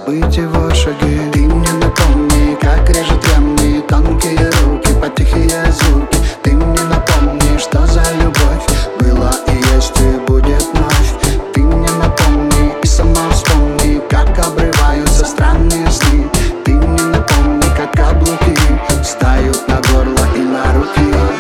забыть его шаги. Ты мне напомни, как режет ремни тонкие руки под тихие звуки. Ты мне напомни, что за любовь была и есть и будет вновь. Ты мне напомни и сама вспомни, как обрываются странные сны. Ты мне напомни, как каблуки встают на горло и на руки.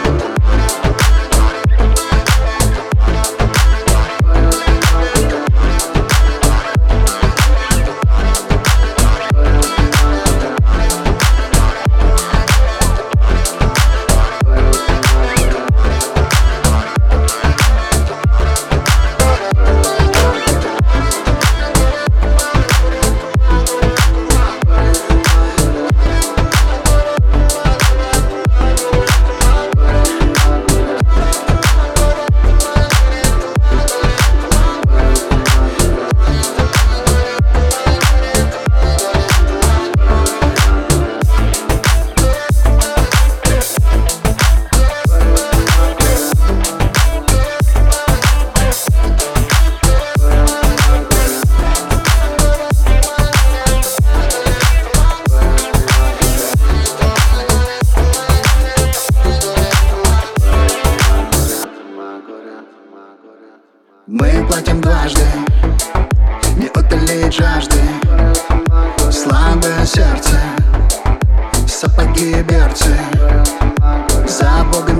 Мы платим дважды, не утолить жажды. Слабое сердце, сапоги и берцы. За Богом